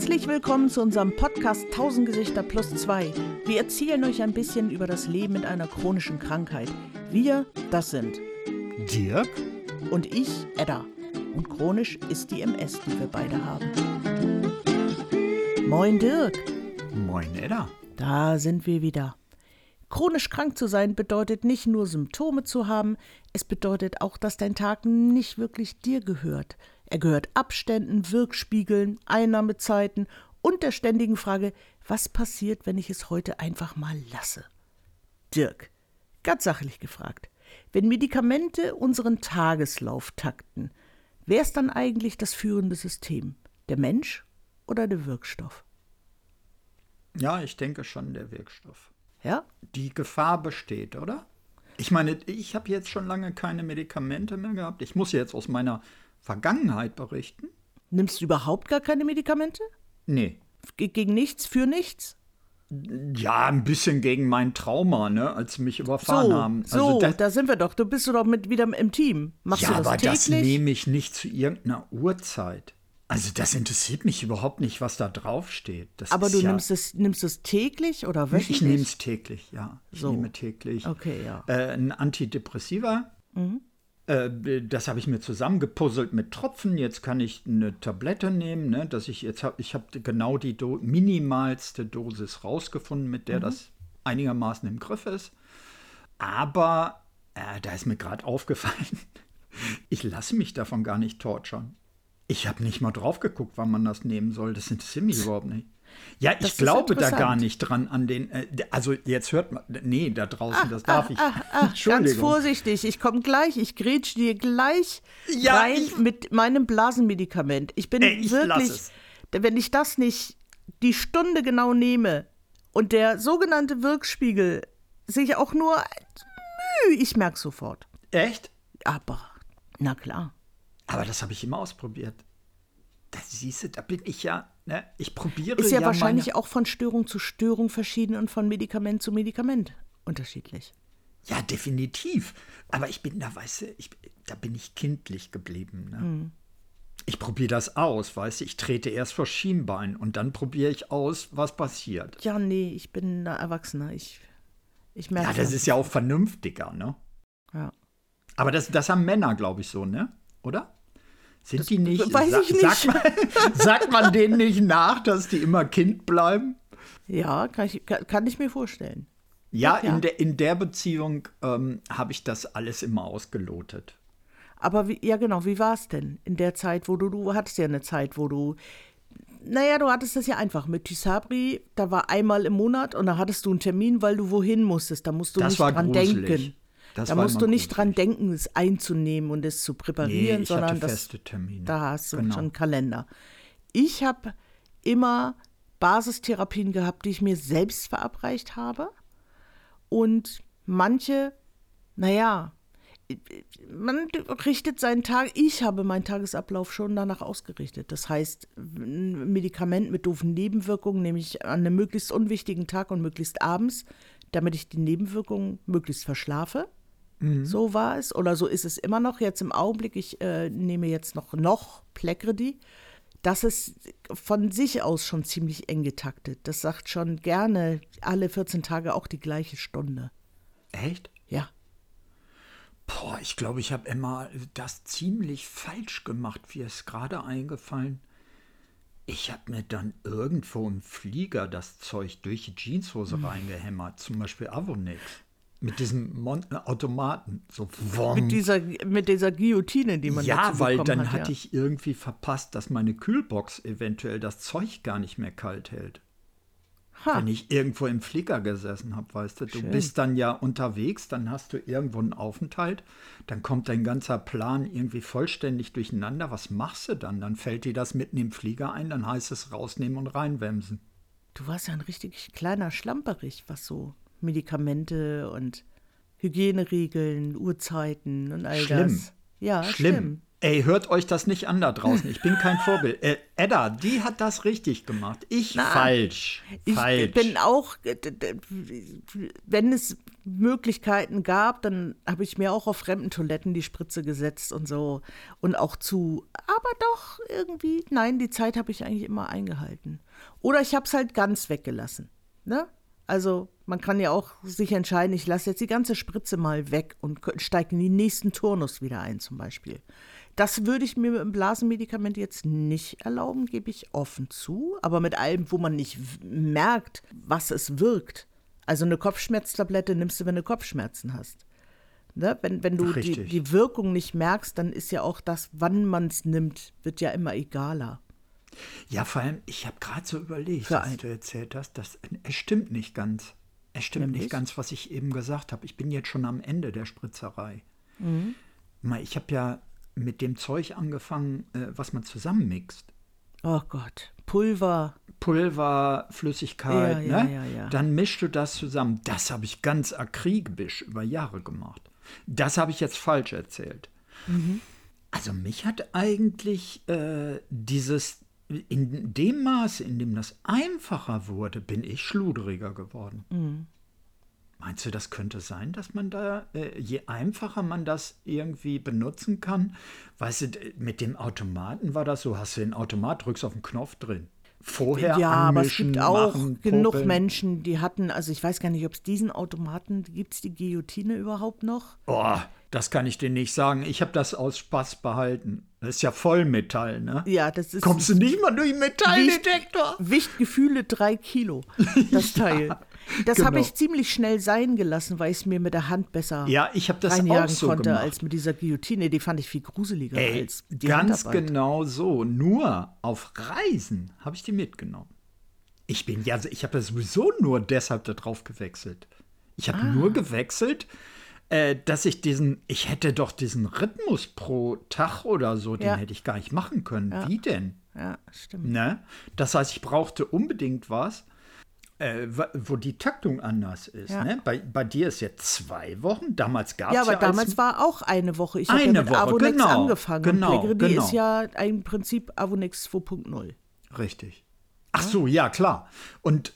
Herzlich willkommen zu unserem Podcast 1000 Gesichter plus 2. Wir erzählen euch ein bisschen über das Leben mit einer chronischen Krankheit. Wir, das sind Dirk und ich, Edda. Und chronisch ist die MS, die wir beide haben. Moin Dirk. Moin Edda. Da sind wir wieder. Chronisch krank zu sein bedeutet nicht nur Symptome zu haben, es bedeutet auch, dass dein Tag nicht wirklich dir gehört. Er gehört Abständen, Wirkspiegeln, Einnahmezeiten und der ständigen Frage, was passiert, wenn ich es heute einfach mal lasse? Dirk, ganz sachlich gefragt, wenn Medikamente unseren Tageslauf takten, wer ist dann eigentlich das führende System? Der Mensch oder der Wirkstoff? Ja, ich denke schon der Wirkstoff. Ja? Die Gefahr besteht, oder? Ich meine, ich habe jetzt schon lange keine Medikamente mehr gehabt. Ich muss jetzt aus meiner Vergangenheit berichten. Nimmst du überhaupt gar keine Medikamente? Nee. Gegen nichts, für nichts? Ja, ein bisschen gegen mein Trauma, ne, als sie mich überfahren haben. Also da sind wir doch. Du bist doch wieder im Team. Machst du das aber täglich? Das nehme ich nicht zu irgendeiner Uhrzeit. Also das interessiert mich überhaupt nicht, was da draufsteht. Aber du nimmst es täglich oder wöchentlich? Ich nehme es täglich, ja. Ich So. nehme täglich Okay, ja. ein Antidepressiva. Das habe ich mir zusammengepuzzelt mit Tropfen. Jetzt kann ich eine Tablette nehmen, ne, ich habe genau die minimalste Dosis rausgefunden, mit der das einigermaßen im Griff ist. Aber da ist mir gerade aufgefallen, ich lasse mich davon gar nicht torturen. Ich habe nicht mal drauf geguckt, wann man das nehmen soll. Das interessiert mich überhaupt nicht. Ja, ich glaube da gar nicht dran an den, also jetzt hört man, nee, da draußen, das darf ich. Entschuldigung. Ganz vorsichtig, ich komme gleich, ich grätsch dir gleich rein mit meinem Blasenmedikament. Ich bin wirklich, wenn ich das nicht die Stunde genau nehme und der sogenannte Wirkspiegel sich auch nur, ich merke sofort. Echt? Aber, na klar. Aber das habe ich immer ausprobiert. Das siehst du, da bin ich ja, ne? Ich probiere ist ja wahrscheinlich auch von Störung zu Störung verschieden und von Medikament zu Medikament unterschiedlich. Ja, definitiv. Aber ich bin da, weißt du, da bin ich kindlich geblieben. Ne? Ich probiere das aus, weißt du, ich trete erst vor Schienbein und dann probiere ich aus, was passiert. Ja, nee, ich bin ein Erwachsener. Ich merke ja, das ist ja auch vernünftiger, ne? Ja. Aber das haben Männer, glaube ich, so, ne? Oder? Sind die nicht? Weiß ich nicht. Sagt man denen nicht nach, dass die immer Kind bleiben? Ja, kann ich mir vorstellen. Ja, in der Beziehung habe ich das alles immer ausgelotet. Aber wie war es denn in der Zeit, wo du hattest ja eine Zeit, wo du hattest das ja einfach mit Tysabri, da war einmal im Monat und da hattest du einen Termin, weil du wohin musstest, da musst du nicht dran denken. Da musst du nicht dran denken, es einzunehmen und es zu präparieren, sondern feste Termine. Da hast du schon einen Kalender. Ich habe immer Basistherapien gehabt, die ich mir selbst verabreicht habe. Und manche, man richtet seinen Tag, ich habe meinen Tagesablauf schon danach ausgerichtet. Das heißt, ein Medikament mit doofen Nebenwirkungen nehme ich an einem möglichst unwichtigen Tag und möglichst abends, damit ich die Nebenwirkungen möglichst verschlafe. So war es oder so ist es immer noch jetzt im Augenblick. Ich nehme jetzt noch Plecredi. Das ist von sich aus schon ziemlich eng getaktet. Das sagt schon gerne alle 14 Tage auch die gleiche Stunde. Echt? Ja. Boah, ich glaube, ich habe immer das ziemlich falsch gemacht. Mir ist gerade eingefallen. Ich habe mir dann irgendwo im Flieger das Zeug durch die Jeanshose reingehämmert. Zum Beispiel Avonex. Mit diesem Automaten. So mit dieser Guillotine, die man dazu bekommen hat. Ja, weil dann hatte ich irgendwie verpasst, dass meine Kühlbox eventuell das Zeug gar nicht mehr kalt hält. Wenn ich irgendwo im Flieger gesessen habe, weißt du. Du bist dann ja unterwegs, dann hast du irgendwo einen Aufenthalt, dann kommt dein ganzer Plan irgendwie vollständig durcheinander. Was machst du dann? Dann fällt dir das mitten im Flieger ein, dann heißt es rausnehmen und reinwemsen. Du warst ja ein richtig kleiner Schlamperich, was so Medikamente und Hygieneregeln, Uhrzeiten und all das. Ja, schlimm. Ey, hört euch das nicht an da draußen. Ich bin kein Vorbild. Edda, die hat das richtig gemacht. Falsch. Ich bin auch, wenn es Möglichkeiten gab, dann habe ich mir auch auf fremden Toiletten die Spritze gesetzt und so. Und auch aber doch irgendwie, nein, die Zeit habe ich eigentlich immer eingehalten. Oder ich habe es halt ganz weggelassen. Ne? Also man kann ja auch sich entscheiden, ich lasse jetzt die ganze Spritze mal weg und steige in den nächsten Turnus wieder ein zum Beispiel. Das würde ich mir mit einem Blasenmedikament jetzt nicht erlauben, gebe ich offen zu. Aber mit allem, wo man nicht merkt, was es wirkt. Also eine Kopfschmerztablette nimmst du, wenn du Kopfschmerzen hast. Ne? Wenn du die Wirkung nicht merkst, dann ist ja auch das, wann man es nimmt, wird ja immer egaler. Ja, vor allem, ich habe gerade so überlegt, als du erzählt hast, es stimmt nicht ganz. Es stimmt nicht ganz, was ich eben gesagt habe. Ich bin jetzt schon am Ende der Spritzerei. Mhm. Ich habe ja mit dem Zeug angefangen, was man zusammenmixt. Oh Gott, Pulver, Flüssigkeit, ja, ne? Ja. Dann mischst du das zusammen. Das habe ich ganz akribisch über Jahre gemacht. Das habe ich jetzt falsch erzählt. Mhm. Also mich hat eigentlich in dem Maße, in dem das einfacher wurde, bin ich schludriger geworden. Mhm. Meinst du, das könnte sein, dass man da, je einfacher man das irgendwie benutzen kann, weißt du, mit dem Automaten war das so, hast du den Automat, drückst auf den Knopf drin. Vorher ja, anmischen, aber es gibt auch machen, genug popeln. Menschen, die hatten, also ich weiß gar nicht, ob es diesen Automaten, gibt es die Guillotine überhaupt noch? Oh, das kann ich dir nicht sagen. Ich habe das aus Spaß behalten. Das ist ja Vollmetall, ne? Ja, das ist. Kommst du nicht mal durch den Metalldetektor? Wichtgefühle 3 Kilo, das Teil. Ja, das genau. habe ich ziemlich schnell sein gelassen, weil ich es mir mit der Hand besser ich habe das reinjagen auch so konnte, gemacht. als mit dieser Guillotine. Die fand ich viel gruseliger als die ganz Handarbeit. genau so. Nur auf Reisen habe ich die mitgenommen. Ich habe das sowieso nur deshalb da drauf gewechselt. Ich habe nur gewechselt, dass ich hätte doch diesen Rhythmus pro Tag oder so, den hätte ich gar nicht machen können. Ja. Wie denn? Ja, stimmt. Ne? Das heißt, ich brauchte unbedingt was, wo die Taktung anders ist. Ja. Ne? Bei dir ist jetzt 2 Wochen. Damals gab es ja, aber damals war auch eine Woche. Ich habe eine ja mit Woche, Avonex genau, angefangen. genau, und Plegri genau. ist ja im Prinzip Avonex 2.0. Richtig. Ach so, ja, klar. Und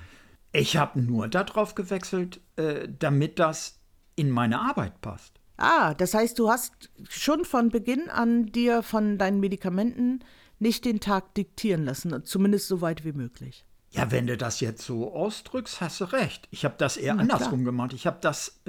ich habe nur darauf gewechselt, damit das in meine Arbeit passt. Das heißt, du hast schon von Beginn an dir von deinen Medikamenten nicht den Tag diktieren lassen, zumindest so weit wie möglich. Ja, wenn du das jetzt so ausdrückst, hast du recht. Ich habe das eher andersrum gemacht. Ich habe das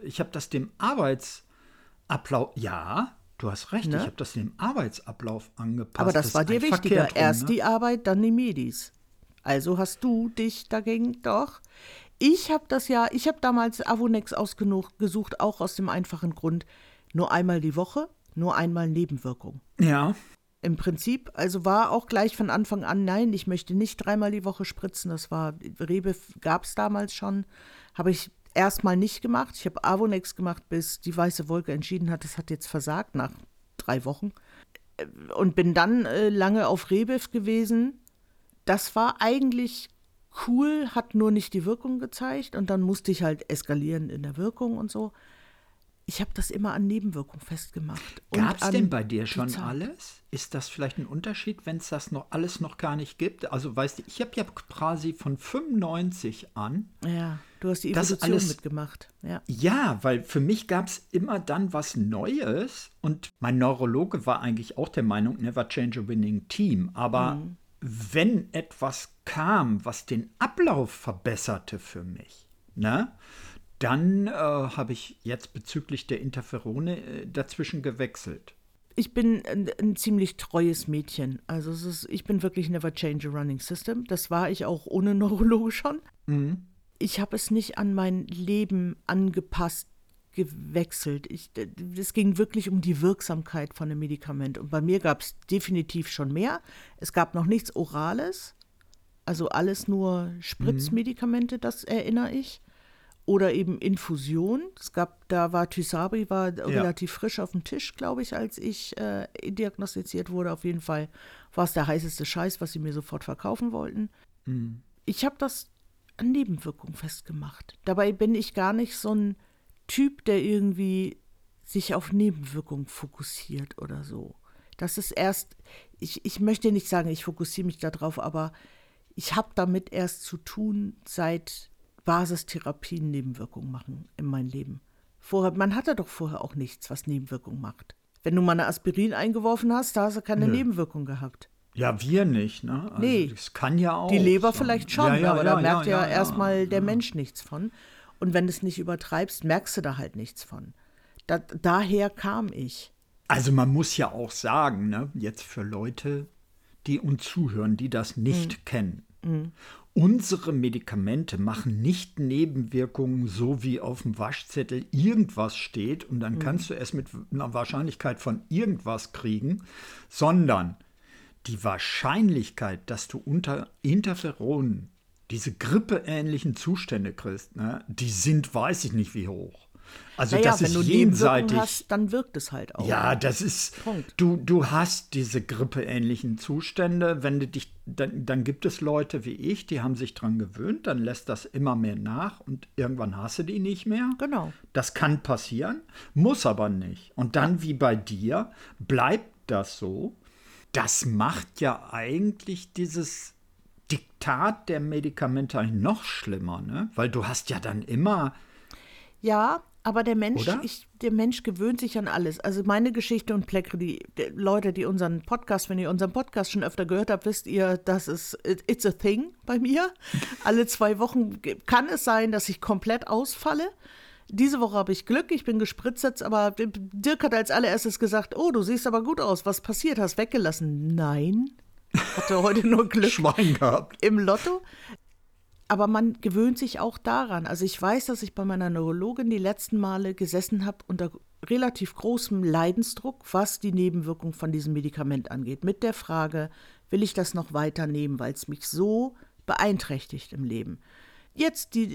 dem Arbeitsablauf, ja, du hast recht, ich habe das dem Arbeitsablauf angepasst. Aber das war dir wichtiger. Verkehrt rum, Erst ne? die Arbeit, dann die Medis. Also hast du dich dagegen doch. Ich habe damals Avonex ausgesucht, auch aus dem einfachen Grund, nur einmal die Woche, nur einmal Nebenwirkung. Ja. Im Prinzip, also war auch gleich von Anfang an, nein, ich möchte nicht 3-mal die Woche spritzen. Das war, Rebif gab es damals schon, habe ich erstmal nicht gemacht. Ich habe Avonex gemacht, bis die Weiße Wolke entschieden hat, das hat jetzt versagt nach 3 Wochen. Und bin dann lange auf Rebif gewesen. Das war eigentlich cool, hat nur nicht die Wirkung gezeigt und dann musste ich halt eskalieren in der Wirkung und so. Ich habe das immer an Nebenwirkungen festgemacht. Gab es denn bei dir schon alles? Ist das vielleicht ein Unterschied, wenn es das alles noch gar nicht gibt? Also weißt du, ich habe ja quasi von 95 an. Ja, du hast die Evolution mitgemacht. Ja, weil für mich gab es immer dann was Neues und mein Neurologe war eigentlich auch der Meinung, never change a winning team. Aber wenn etwas kam, was den Ablauf verbesserte für mich, ne? Dann habe ich jetzt bezüglich der Interferone dazwischen gewechselt. Ich bin ein ziemlich treues Mädchen. Also ich bin wirklich never change a running system. Das war ich auch ohne Neurologe schon. Mhm. Ich habe es nicht an mein Leben angepasst, gewechselt. Es ging wirklich um die Wirksamkeit von dem Medikament. Und bei mir gab es definitiv schon mehr. Es gab noch nichts Orales. Also alles nur Spritzmedikamente, das erinnere ich. Oder eben Infusion. Da war Tysabri relativ frisch auf dem Tisch, glaube ich, als ich diagnostiziert wurde. Auf jeden Fall war es der heißeste Scheiß, was sie mir sofort verkaufen wollten. Mhm. Ich habe das an Nebenwirkungen festgemacht. Dabei bin ich gar nicht so ein Typ, der irgendwie sich auf Nebenwirkungen fokussiert oder so. Das ist erst, ich möchte nicht sagen, ich fokussiere mich darauf, aber ich habe damit erst zu tun, seit Basistherapien Nebenwirkungen machen in meinem Leben. Man hatte doch vorher auch nichts, was Nebenwirkungen macht. Wenn du mal eine Aspirin eingeworfen hast, da hast du keine Nebenwirkung gehabt. Ja, wir nicht, ne? Also Nee. das kann ja auch. Die Leber so. vielleicht schon, aber da merkt ja erstmal der ja. Mensch nichts von. Und wenn du es nicht übertreibst, merkst du da halt nichts von. Daher kam ich. Also man muss ja auch sagen, ne, jetzt für Leute, die uns zuhören, die das nicht kennen. Unsere Medikamente machen nicht Nebenwirkungen, so wie auf dem Waschzettel irgendwas steht und dann kannst du es mit einer Wahrscheinlichkeit von irgendwas kriegen, sondern die Wahrscheinlichkeit, dass du unter Interferonen diese grippeähnlichen Zustände kriegst, ne, die sind, weiß ich nicht wie hoch. Also Naja, das wenn ist du jenseitig. Nebenwirkungen hast, dann wirkt es halt auch. Ja, das ist, Punkt. du hast diese grippeähnlichen Zustände, wenn du dich, dann gibt es Leute wie ich, die haben sich dran gewöhnt, dann lässt das immer mehr nach und irgendwann hast du die nicht mehr. Genau. Das kann passieren, muss aber nicht. Und dann wie bei dir, bleibt das so. Das macht ja eigentlich dieses Diktat der Medikamente eigentlich noch schlimmer, ne? Weil du hast ja dann immer... Ja, aber der Mensch gewöhnt sich an alles. Also meine Geschichte und Pleckre, die Leute, die unseren Podcast, wenn ihr unseren Podcast schon öfter gehört habt, wisst ihr, das ist, it's a thing bei mir. Alle 2 Wochen kann es sein, dass ich komplett ausfalle. Diese Woche habe ich Glück, ich bin gespritzt jetzt, aber Dirk hat als allererstes gesagt, oh, du siehst aber gut aus, was passiert, hast weggelassen? Nein, hatte heute nur Glück Schwein gehabt. im Lotto. Aber man gewöhnt sich auch daran. Also ich weiß, dass ich bei meiner Neurologin die letzten Male gesessen habe unter relativ großem Leidensdruck, was die Nebenwirkung von diesem Medikament angeht. Mit der Frage, will ich das noch weiter nehmen, weil es mich so beeinträchtigt im Leben. Jetzt den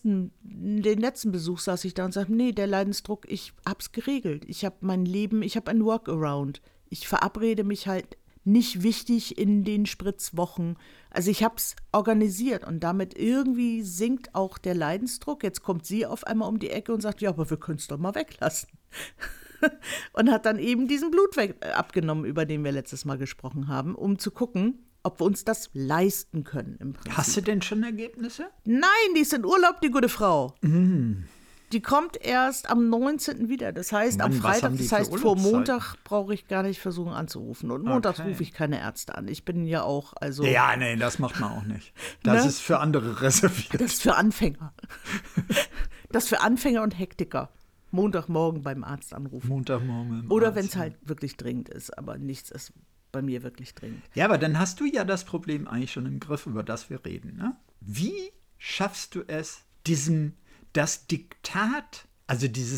letzten Besuch saß ich da und sagte, nee, der Leidensdruck, ich hab's geregelt. Ich habe mein Leben, ich habe ein Workaround. Ich verabrede mich halt nicht wichtig in den Spritzwochen. Also ich habe es organisiert und damit irgendwie sinkt auch der Leidensdruck. Jetzt kommt sie auf einmal um die Ecke und sagt, ja, aber wir können es doch mal weglassen. Und hat dann eben diesen Blutwert abgenommen, über den wir letztes Mal gesprochen haben, um zu gucken, ob wir uns das leisten können im Prinzip. Hast du denn schon Ergebnisse? Nein, die ist in Urlaub, die gute Frau. Die kommt erst am 19. wieder. Das heißt, Mann, am Freitag, das heißt, vor Urlaubszeit? Montag brauche ich gar nicht versuchen anzurufen. Und montags rufe ich keine Ärzte an. Ich bin ja auch, also. Ja, nee, das macht man auch nicht. Das Ne? ist für andere reserviert. Das ist für Anfänger. Das ist für Anfänger und Hektiker. Montagmorgen beim Arzt anrufen. Montagmorgen. Oder wenn es halt wirklich dringend ist. Aber nichts ist bei mir wirklich dringend. Ja, aber dann hast du ja das Problem eigentlich schon im Griff, über das wir reden. Ne? Wie schaffst du es, das Diktat, also diese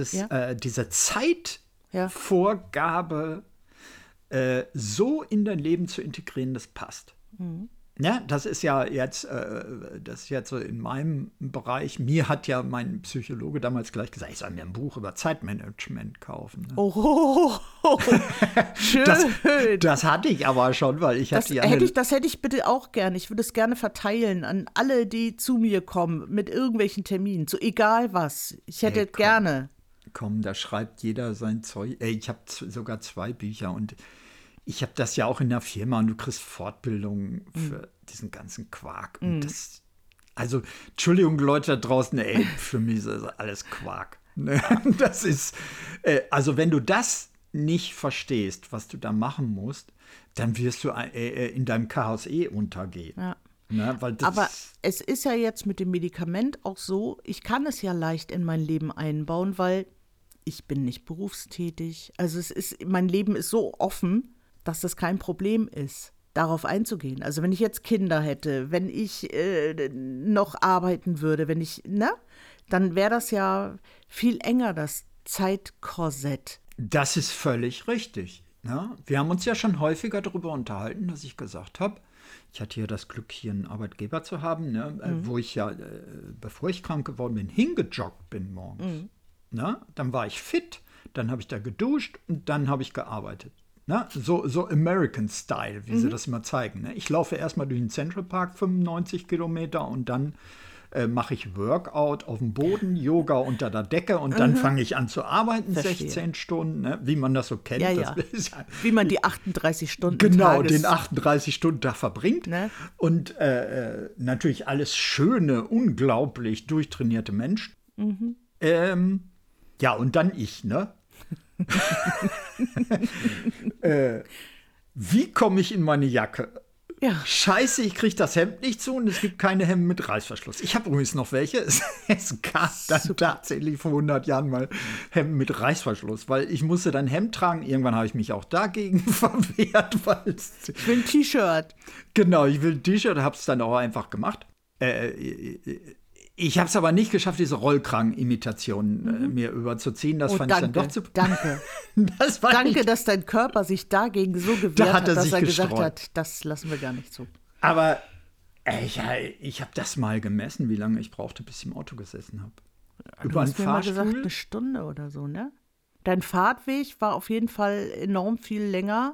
Zeitvorgabe so in dein Leben zu integrieren, das passt? Ja, das ist ja jetzt, so in meinem Bereich. Mir hat ja mein Psychologe damals gleich gesagt, ich soll mir ein Buch über Zeitmanagement kaufen. Ne? Oh, schön. Das hatte ich aber schon, weil ich hatte ja Das hätte ich bitte auch gerne. Ich würde es gerne verteilen an alle, die zu mir kommen mit irgendwelchen Terminen, so egal was. Ich hätte gerne. Komm, da schreibt jeder sein Zeug. Ich habe sogar 2 Bücher und ich habe das ja auch in der Firma und du kriegst Fortbildungen für diesen ganzen Quark. Und das, also, Entschuldigung, Leute da draußen, für mich ist das alles Quark. Das ist, also wenn du das nicht verstehst, was du da machen musst, dann wirst du in deinem Chaos untergehen. Ja. Ne? Weil Aber es ist ja jetzt mit dem Medikament auch so, ich kann es ja leicht in mein Leben einbauen, weil ich bin nicht berufstätig. Also mein Leben ist so offen, dass das kein Problem ist, darauf einzugehen. Also wenn ich jetzt Kinder hätte, wenn ich noch arbeiten würde, dann wäre das ja viel enger, das Zeitkorsett. Das ist völlig richtig. Ne? Wir haben uns ja schon häufiger darüber unterhalten, dass ich gesagt habe, ich hatte ja das Glück, hier einen Arbeitgeber zu haben, ne? Wo ich ja, bevor ich krank geworden bin, hingejoggt bin morgens. Ne? Dann war ich fit, dann habe ich da geduscht und dann habe ich gearbeitet. Ne? So American Style, wie sie das immer zeigen. Ne? Ich laufe erstmal durch den Central Park 95 Kilometer und dann mache ich Workout auf dem Boden, Yoga unter der Decke und dann fange ich an zu arbeiten, Verstehe. 16 Stunden, ne? Wie man das so kennt. Ja, Das ja. ist Wie man die 38 Stunden genau, Tages- den 38-Stunden-Tag verbringt. Ne? Und natürlich alles schöne, unglaublich durchtrainierte Menschen. Ja, und dann ich, ne? Wie komme ich in meine Jacke? Ja. Scheiße, ich kriege das Hemd nicht zu und es gibt keine Hemden mit Reißverschluss. Ich habe übrigens noch welche. Es gab dann tatsächlich vor 100 Jahren mal Hemden mit Reißverschluss, weil ich musste dann Hemd tragen. Irgendwann habe ich mich auch dagegen verwehrt, weil Ich will ein T-Shirt. genau, ich will ein T-Shirt, habe es dann auch einfach gemacht. Ich habe es aber nicht geschafft, diese Rollkragen-Imitation mir überzuziehen. Das fand ich dann doch zu... Danke. Das war Danke, nicht, dass dein Körper sich dagegen so gewehrt Da hat er dass sich er gesagt gestreut. hat, das lassen wir gar nicht zu. aber ich habe das mal gemessen, wie lange ich brauchte, bis ich im Auto gesessen habe. Du Über einen hast mir mal gesagt, Fahrstuhl. eine Stunde oder so, ne? Dein Fahrtweg war auf jeden Fall enorm viel länger.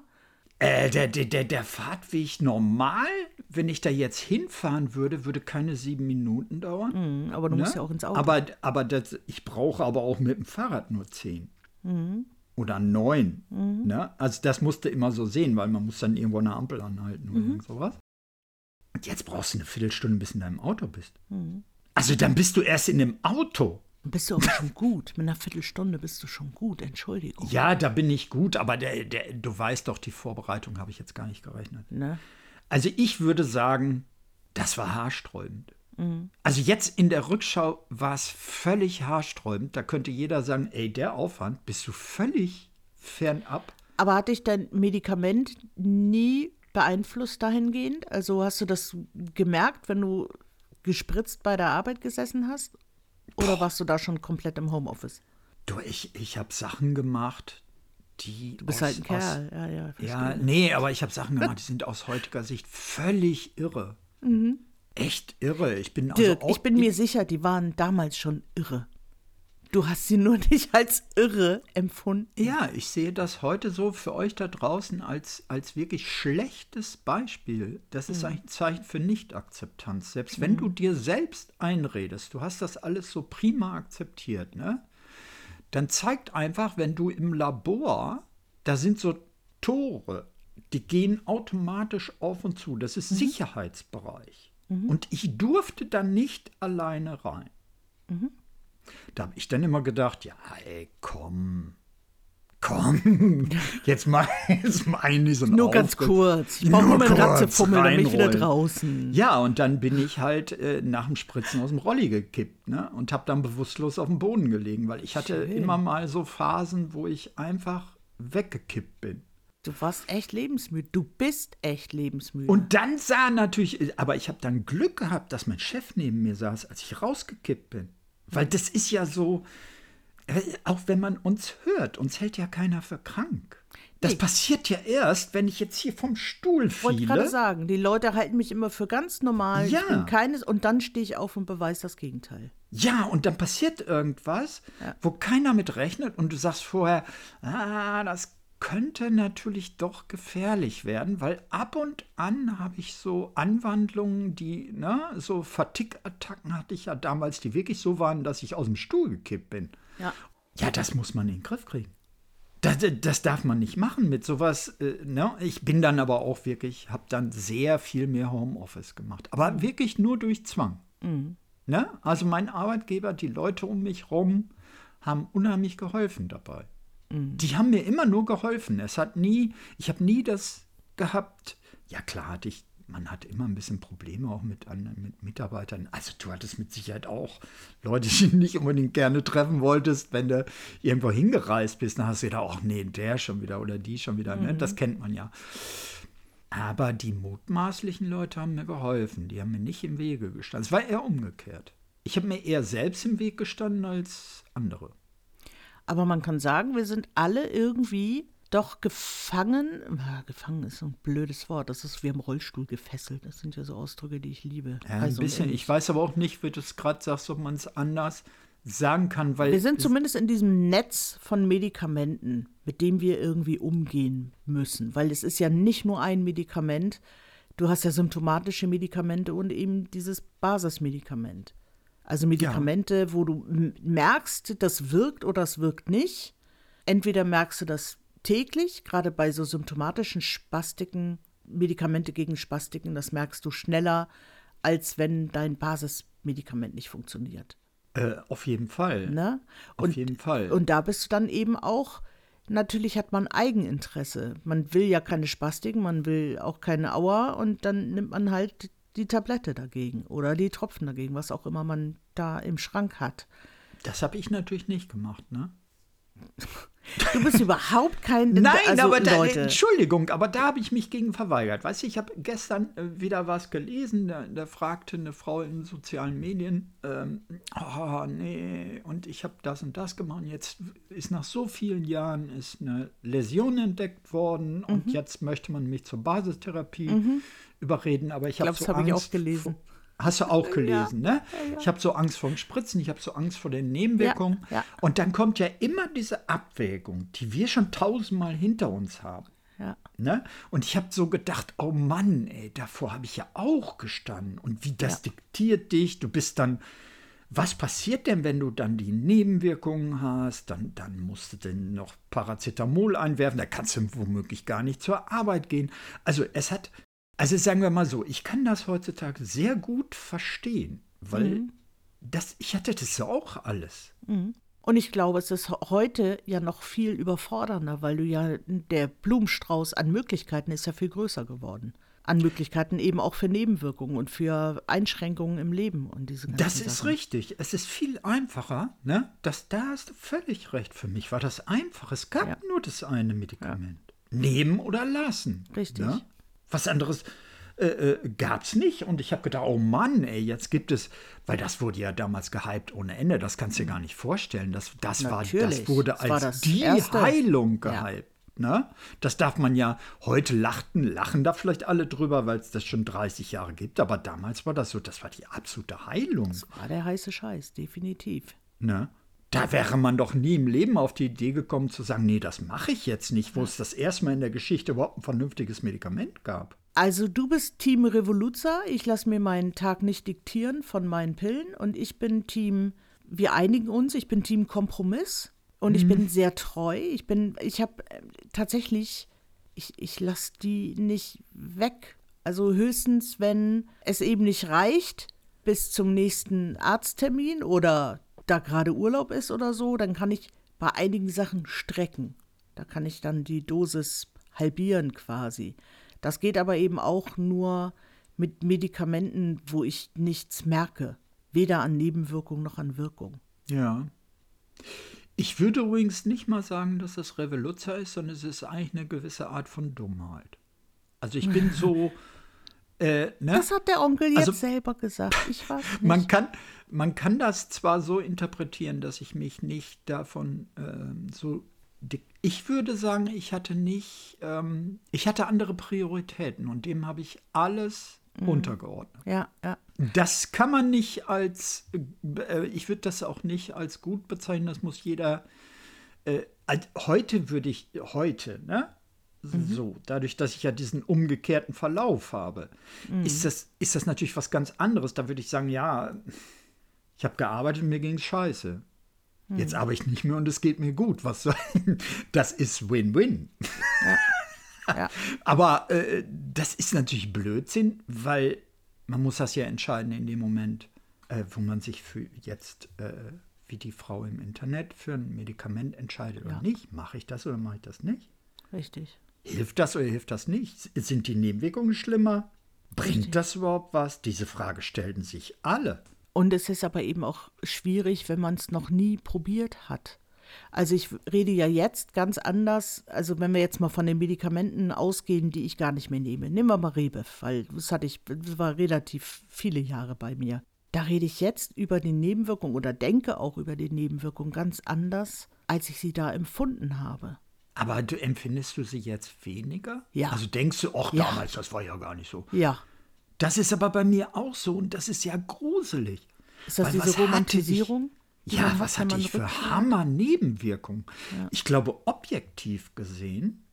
Der Fahrtweg normal, wenn ich da jetzt hinfahren würde keine 7 Minuten dauern. Aber du Ne? musst ja auch ins Auto. Aber ich brauche aber auch mit dem Fahrrad nur 10. Oder 9. Ne? Also das musste immer so sehen, weil man muss dann irgendwo eine Ampel anhalten oder irgend sowas. Und jetzt brauchst du eine Viertelstunde, bis du in deinem Auto bist. Also dann bist du erst in dem Auto. Bist du aber schon gut. Mit einer Viertelstunde bist du schon gut. Entschuldigung. Ja, da bin ich gut, aber du weißt doch, die Vorbereitung habe ich jetzt gar nicht gerechnet. Ne? Also ich würde sagen, das war haarsträubend. Also jetzt in der Rückschau war es völlig haarsträubend. Da könnte jeder sagen, ey, der Aufwand, bist du völlig fernab. Aber hat dich dein Medikament nie beeinflusst dahingehend? Also hast du das gemerkt, wenn du gespritzt bei der Arbeit gesessen hast? Oder warst du da schon komplett im Homeoffice? Du, ich habe Sachen gemacht, die. Du bist halt ein Kerl. Ja, verstehe. Ja, nee, aber ich habe Sachen gemacht, die sind aus heutiger Sicht völlig irre. Echt irre. Ich bin Dirk, also auch ich bin mir sicher, die waren damals schon irre. Du hast sie nur nicht als irre empfunden. Ja, ich sehe das heute so für euch da draußen als wirklich schlechtes Beispiel. Das ist ein Zeichen für Nicht-Akzeptanz. Selbst wenn du dir selbst einredest, du hast das alles so prima akzeptiert, ne? Dann zeigt einfach, wenn du im Labor, da sind so Tore, die gehen automatisch auf und zu. Das ist Sicherheitsbereich. Und ich durfte dann nicht alleine rein. Da habe ich dann immer gedacht, ja, ey, komm, jetzt mal in diesen Nur ganz kurz. Ich brauche nur meinen Ratzefummel, dann bin ich wieder reinrollen. draußen. Ja, und dann bin ich halt nach dem Spritzen aus dem Rolli gekippt, ne? Und habe dann bewusstlos auf dem Boden gelegen, weil ich hatte immer mal so Phasen, wo ich einfach weggekippt bin. Du warst echt lebensmüde. Du bist echt lebensmüde. Und dann sah natürlich, aber ich habe dann Glück gehabt, dass mein Chef neben mir saß, als ich rausgekippt bin. Weil das ist ja so, auch wenn man uns hört, uns hält ja keiner für krank. Das Nee. passiert ja erst, wenn ich jetzt hier vom Stuhl Ich wollte gerade fiele. sagen, die Leute halten mich immer für ganz normal. Ja. Ich bin keines und dann stehe ich auf und beweise das Gegenteil. Ja, und dann passiert irgendwas, wo keiner mit rechnet und du sagst vorher, das könnte natürlich doch gefährlich werden, weil ab und an habe ich so Anwandlungen, die, ne, so Fatigue-Attacken hatte ich ja damals, die wirklich so waren, dass ich aus dem Stuhl gekippt bin. Ja. Ja, das muss man in den Griff kriegen. Das darf man nicht machen mit sowas. Ne? Ich bin dann aber auch wirklich, habe dann sehr viel mehr Homeoffice gemacht. Aber wirklich nur durch Zwang. Ne? Also mein Arbeitgeber, die Leute um mich rum, haben unheimlich geholfen dabei. Die haben mir immer nur geholfen. Ich habe nie das gehabt. Ja klar, man hatte immer ein bisschen Probleme auch mit Mitarbeitern. Also du hattest mit Sicherheit auch Leute, die du nicht unbedingt gerne treffen wolltest, wenn du irgendwo hingereist bist. Dann hast du gedacht, ach nee, der schon wieder oder die schon wieder. Ne? Das kennt man ja. Aber die mutmaßlichen Leute haben mir geholfen. Die haben mir nicht im Wege gestanden. Es war eher umgekehrt. Ich habe mir eher selbst im Weg gestanden als andere. Aber man kann sagen, wir sind alle irgendwie doch gefangen. Gefangen ist so ein blödes Wort. Das ist wie im Rollstuhl gefesselt. Das sind ja so Ausdrücke, die ich liebe. Ja, ein Also bisschen. Ich weiß aber auch nicht, wie du es gerade sagst, ob man es anders sagen kann, weil wir sind zumindest in diesem Netz von Medikamenten, mit dem wir irgendwie umgehen müssen. Weil es ist ja nicht nur ein Medikament. Du hast ja symptomatische Medikamente und eben dieses Basismedikament. Also Medikamente, wo du merkst, das wirkt oder das wirkt nicht. Entweder merkst du das täglich, gerade bei so symptomatischen Spastiken, Medikamente gegen Spastiken, das merkst du schneller, als wenn dein Basismedikament nicht funktioniert. Auf jeden Fall. Ne? Auf jeden Fall. Und da bist du dann eben auch, natürlich hat man Eigeninteresse. Man will ja keine Spastiken, man will auch keine Aua und dann nimmt man halt die Tablette dagegen oder die Tropfen dagegen, was auch immer man da im Schrank hat. Das habe ich natürlich nicht gemacht, ne? Du bist überhaupt kein... Nein, also, aber Leute. Entschuldigung, aber da habe ich mich gegen verweigert. Weißt du, ich habe gestern wieder was gelesen, da fragte eine Frau in sozialen Medien, nee, und ich habe das und das gemacht. Und jetzt ist nach so vielen Jahren ist eine Läsion entdeckt worden und jetzt möchte man mich zur Basistherapie überreden, aber ich habe so habe Angst. Ich auch gelesen. Hast du auch gelesen, ne? Ja. Ich habe so Angst vor dem Spritzen, ich habe so Angst vor den Nebenwirkungen. Ja. Und dann kommt ja immer diese Abwägung, die wir schon 1000-mal hinter uns haben. Ja. Ne? Und ich habe so gedacht, oh Mann, ey, davor habe ich ja auch gestanden. Und wie das diktiert dich, du bist dann, was passiert denn, wenn du dann die Nebenwirkungen hast? Dann musst du denn noch Paracetamol einwerfen, da kannst du womöglich gar nicht zur Arbeit gehen. Also sagen wir mal so, ich kann das heutzutage sehr gut verstehen, weil ich hatte das ja auch alles. Und ich glaube, es ist heute ja noch viel überfordernder, weil der Blumenstrauß an Möglichkeiten ist ja viel größer geworden. An Möglichkeiten eben auch für Nebenwirkungen und für Einschränkungen im Leben und diese ganzen Das ist Sachen. richtig. Es ist viel einfacher, ne? Da hast du völlig recht. Für mich war das einfach. Es gab nur das eine Medikament. Nehmen oder lassen. Richtig. Ne? Was anderes gab es nicht. Und ich habe gedacht, oh Mann, ey, jetzt gibt es, weil das wurde ja damals gehypt ohne Ende, das kannst du dir gar nicht vorstellen. Das wurde als die Erste. Heilung gehypt. Ne? Das darf man ja, heute lachen da vielleicht alle drüber, weil es das schon 30 Jahre gibt. Aber damals war das so, das war die absolute Heilung. Das war der heiße Scheiß, definitiv. Ne? Da wäre man doch nie im Leben auf die Idee gekommen zu sagen, nee, das mache ich jetzt nicht, wo es das erste Mal in der Geschichte überhaupt ein vernünftiges Medikament gab. Also du bist Team Revoluzer, ich lasse mir meinen Tag nicht diktieren von meinen Pillen und ich bin wir einigen uns, ich bin Team Kompromiss und ich bin sehr treu. Ich habe tatsächlich, ich lasse die nicht weg. Also höchstens, wenn es eben nicht reicht bis zum nächsten Arzttermin oder da gerade Urlaub ist oder so, dann kann ich bei einigen Sachen strecken. Da kann ich dann die Dosis halbieren quasi. Das geht aber eben auch nur mit Medikamenten, wo ich nichts merke. Weder an Nebenwirkung noch an Wirkung. Ja. Ich würde übrigens nicht mal sagen, dass das Revoluzzer ist, sondern es ist eigentlich eine gewisse Art von Dummheit. Also ich bin so... ne? Das hat der Onkel jetzt selber gesagt. Ich weiß nicht. Man kann das zwar so interpretieren, dass ich mich nicht davon ich würde sagen, ich hatte andere Prioritäten und dem habe ich alles untergeordnet. Ja. Das kann man nicht ich würde das auch nicht als gut bezeichnen, das muss jeder, heute, ne? So, dadurch, dass ich ja diesen umgekehrten Verlauf habe, ist das natürlich was ganz anderes. Da würde ich sagen, ja, ich habe gearbeitet und mir ging es scheiße. Jetzt arbeite ich nicht mehr und es geht mir gut. Was soll das ist Win-Win. Ja. Aber das ist natürlich Blödsinn, weil man muss das ja entscheiden in dem Moment, wo man sich für jetzt, wie die Frau im Internet, für ein Medikament entscheidet oder nicht. Mache ich das oder mache ich das nicht? Richtig. Hilft das oder hilft das nicht? Sind die Nebenwirkungen schlimmer? Bringt das überhaupt was? Diese Frage stellten sich alle. Und es ist aber eben auch schwierig, wenn man es noch nie probiert hat. Also ich rede ja jetzt ganz anders, also wenn wir jetzt mal von den Medikamenten ausgehen, die ich gar nicht mehr nehme. Nehmen wir mal Rebef, weil das war relativ viele Jahre bei mir. Da rede ich jetzt über die Nebenwirkung oder denke auch über die Nebenwirkung ganz anders, als ich sie da empfunden habe. Aber empfindest du sie jetzt weniger? Ja. Also denkst du, ach, Ja. damals, das war ja gar nicht so. Ja. Das ist aber bei mir auch so und das ist ja gruselig. Ist das Weil diese was hatte Romantisierung? Ja, was hatte ich für Hammer-Nebenwirkungen? Ja. Ich glaube, objektiv gesehen,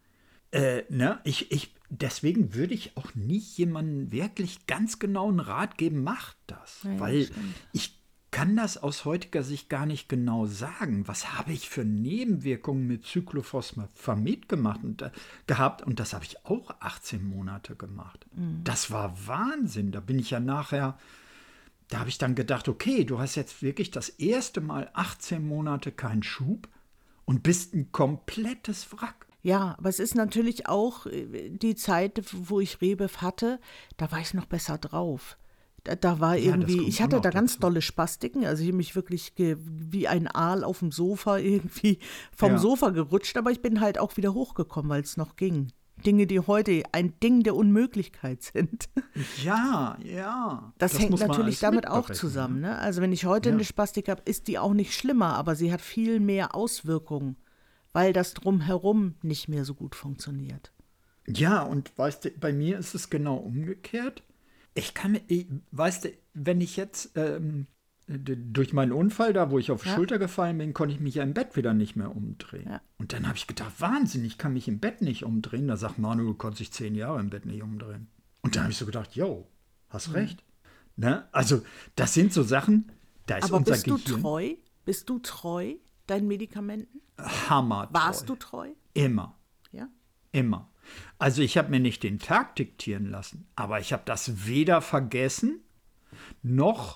deswegen würde ich auch nie jemandem wirklich ganz genauen Rat geben, macht das. Ja, weil stimmt. kann das aus heutiger Sicht gar nicht genau sagen. Was habe ich für Nebenwirkungen mit Cyclophosphamid gehabt? Und das habe ich auch 18 Monate gemacht. Das war Wahnsinn. Da bin ich ja nachher, da habe ich dann gedacht, okay, du hast jetzt wirklich das erste Mal 18 Monate keinen Schub und bist ein komplettes Wrack. Ja, aber es ist natürlich auch die Zeit, wo ich Rehbeef hatte, da war ich noch besser drauf. Da war irgendwie, ich hatte da ganz dolle Spastiken, also ich habe mich wirklich wie ein Aal auf dem Sofa irgendwie vom Sofa gerutscht, aber ich bin halt auch wieder hochgekommen, weil es noch ging. Dinge, die heute ein Ding der Unmöglichkeit sind. Ja. Das hängt natürlich damit auch zusammen. Ne? Also wenn ich heute eine Spastik habe, ist die auch nicht schlimmer, aber sie hat viel mehr Auswirkungen, weil das Drumherum nicht mehr so gut funktioniert. Ja, und weißt du, bei mir ist es genau umgekehrt. Weißt du, wenn ich jetzt durch meinen Unfall, da wo ich auf die Schulter gefallen bin, konnte ich mich ja im Bett wieder nicht mehr umdrehen. Ja. Und dann habe ich gedacht, Wahnsinn, ich kann mich im Bett nicht umdrehen. Da sagt Manu, du konntest dich 10 Jahre im Bett nicht umdrehen. Und dann habe ich so gedacht, jo, hast recht. Ne? Also das sind so Sachen, da ist aber unser bist Gehirn. Du treu? Bist du treu deinen Medikamenten? Hammertreu. Warst du treu? Immer. Ja? Immer. Also ich habe mir nicht den Tag diktieren lassen, aber ich habe das weder vergessen, noch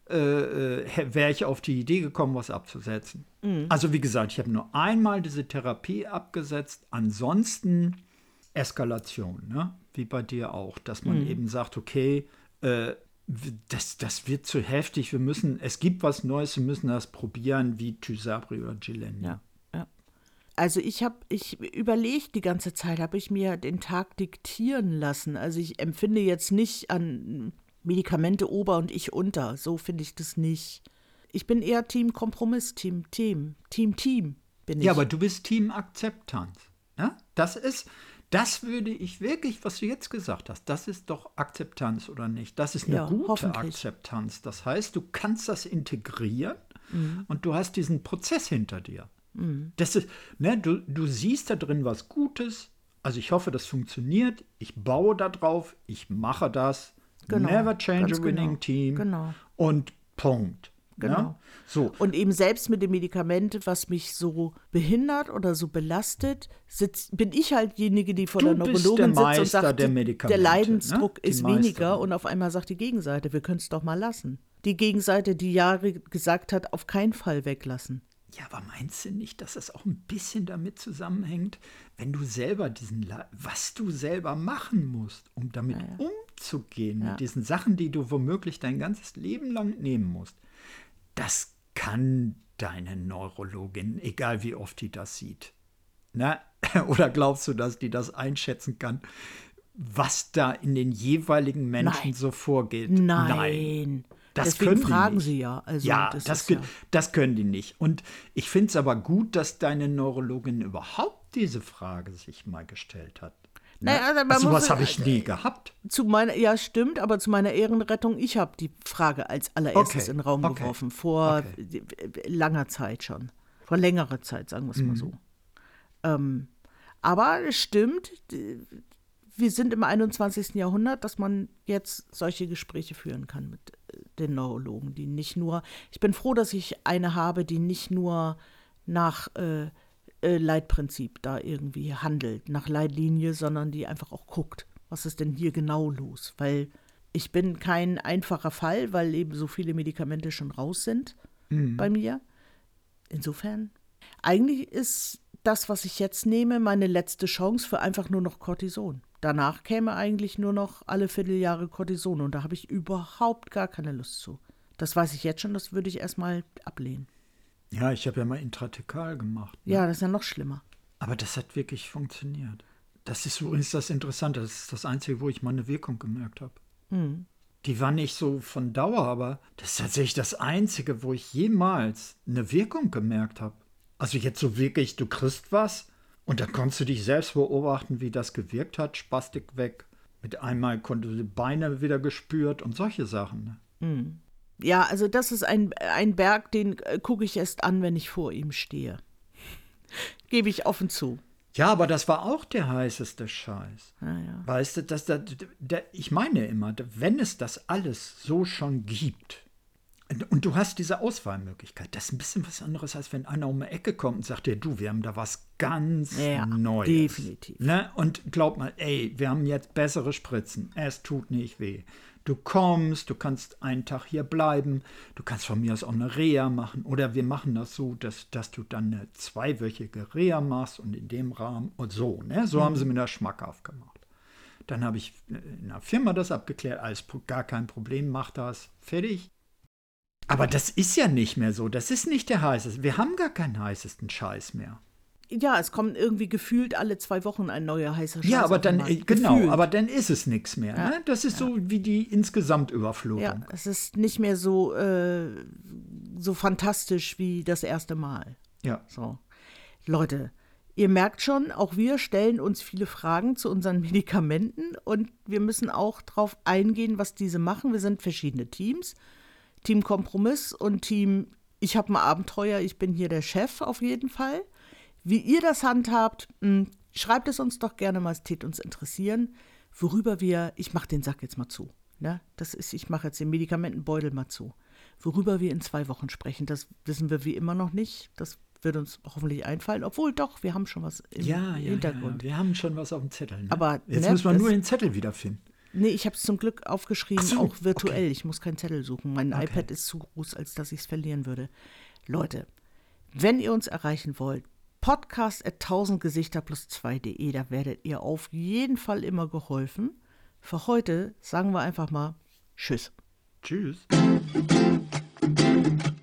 wäre ich auf die Idee gekommen, was abzusetzen. Also wie gesagt, ich habe nur einmal diese Therapie abgesetzt, ansonsten Eskalation, ne? Wie bei dir auch, dass man eben sagt, okay, das wird zu heftig, es gibt was Neues, wir müssen das probieren, wie Tysabri oder Gilenya. Ja. Also ich überlege die ganze Zeit, habe ich mir den Tag diktieren lassen. Also ich empfinde jetzt nicht an Medikamente ober und ich unter. So finde ich das nicht. Ich bin eher Team Kompromiss, Team bin ich. Ja, aber du bist Team Akzeptanz. Ja? Das würde ich wirklich, was du jetzt gesagt hast, das ist doch Akzeptanz oder nicht? Das ist eine gute Akzeptanz. Das heißt, du kannst das integrieren und du hast diesen Prozess hinter dir. Das ist, ne, du siehst da drin was Gutes. Also ich hoffe, das funktioniert. Ich baue da drauf. Ich mache das. Genau, never change a winning team. Genau. Und Punkt. Genau. Ja? So. Und eben selbst mit dem Medikament, was mich so behindert oder so belastet, bin ich halt diejenige, die vor der Neurologin sitzt und sagt, der Leidensdruck ist weniger. Und auf einmal sagt die Gegenseite, wir können es doch mal lassen. Die Gegenseite, die Jahre gesagt hat, auf keinen Fall weglassen. Ja, aber meinst du nicht, dass das auch ein bisschen damit zusammenhängt, wenn du selber was du selber machen musst, um damit umzugehen, mit diesen Sachen, die du womöglich dein ganzes Leben lang nehmen musst? Das kann deine Neurologin, egal wie oft die das sieht. Na? Oder glaubst du, dass die das einschätzen kann, was da in den jeweiligen Menschen so vorgeht? Nein. Deswegen fragen sie ja. Also ja, das können die nicht. Und ich finde es aber gut, dass deine Neurologin überhaupt diese Frage sich mal gestellt hat. Naja, also was habe ich nie gehabt. Ja, stimmt, aber zu meiner Ehrenrettung, ich habe die Frage als allererstes in den Raum geworfen. Vor langer Zeit schon. Vor längerer Zeit, sagen wir es mal so. Aber es stimmt, wir sind im 21. Jahrhundert, dass man jetzt solche Gespräche führen kann mit den Neurologen, die nicht nur, ich bin froh, dass ich eine habe, die nicht nur nach Leitprinzip da irgendwie handelt, nach Leitlinie, sondern die einfach auch guckt, was ist denn hier genau los, weil ich bin kein einfacher Fall, weil eben so viele Medikamente schon raus sind bei mir. Insofern, eigentlich ist das, was ich jetzt nehme, meine letzte Chance für einfach nur noch Cortison. Danach käme eigentlich nur noch alle Vierteljahre Cortison und da habe ich überhaupt gar keine Lust zu. Das weiß ich jetzt schon, das würde ich erstmal ablehnen. Ja, ich habe ja mal intrathekal gemacht. Ne? Ja, das ist ja noch schlimmer. Aber das hat wirklich funktioniert. Das ist übrigens das Interessante, das ist das Einzige, wo ich mal eine Wirkung gemerkt habe. Die war nicht so von Dauer, aber das ist tatsächlich das Einzige, wo ich jemals eine Wirkung gemerkt habe. Also jetzt so wirklich, du kriegst was und dann konntest du dich selbst beobachten, wie das gewirkt hat, Spastik weg. Mit einmal konnte die Beine wieder gespürt und solche Sachen. Ne? Ja, also das ist ein Berg, den gucke ich erst an, wenn ich vor ihm stehe. Gebe ich offen zu. Ja, aber das war auch der heißeste Scheiß. Ja. Weißt du, ich meine immer, wenn es das alles so schon gibt, Und du hast diese Auswahlmöglichkeit. Das ist ein bisschen was anderes, als wenn einer um die Ecke kommt und sagt, ja, du, wir haben da was ganz Neues. Definitiv. Ne? Und glaub mal, ey, wir haben jetzt bessere Spritzen. Es tut nicht weh. Du kommst, du kannst einen Tag hier bleiben, du kannst von mir aus auch eine Reha machen. Oder wir machen das so, dass du dann eine 2-wöchige Reha machst und in dem Rahmen und so. Ne? So haben sie mir das schmackhaft gemacht. Dann habe ich in der Firma das abgeklärt, alles gar kein Problem, mach das, fertig. Aber das ist ja nicht mehr so. Das ist nicht der heißeste. Wir haben gar keinen heißesten Scheiß mehr. Ja, es kommt irgendwie gefühlt alle 2 Wochen ein neuer heißer Scheiß. Ja, aber dann, genau, Gefühlt. aber dann ist es nichts mehr. Ja, Ne? Das ist so wie die Insgesamtüberflutung. Ja, es ist nicht mehr so, so fantastisch wie das erste Mal. Ja. So. Leute, ihr merkt schon, auch wir stellen uns viele Fragen zu unseren Medikamenten und wir müssen auch darauf eingehen, was diese machen. Wir sind verschiedene Teams. Team Kompromiss und Team Ich habe ein Abenteuer, ich bin hier der Chef auf jeden Fall. Wie ihr das handhabt, schreibt es uns doch gerne mal, es tät uns interessieren, worüber ich mache den Sack jetzt mal zu. Ne? Ich mache jetzt den Medikamentenbeutel mal zu. Worüber wir in 2 Wochen sprechen, das wissen wir wie immer noch nicht. Das wird uns hoffentlich einfallen, obwohl doch, wir haben schon was im Hintergrund. Ja, wir haben schon was auf dem Zettel. Ne? Aber jetzt müssen wir nur den Zettel wiederfinden. Nee, ich habe es zum Glück aufgeschrieben, so, auch virtuell. okay. Ich muss keinen Zettel suchen. Mein iPad ist zu groß, als dass ich es verlieren würde. Leute, wenn ihr uns erreichen wollt, podcast@1000gesichter+2.de, da werdet ihr auf jeden Fall immer geholfen. Für heute sagen wir einfach mal Tschüss. Tschüss.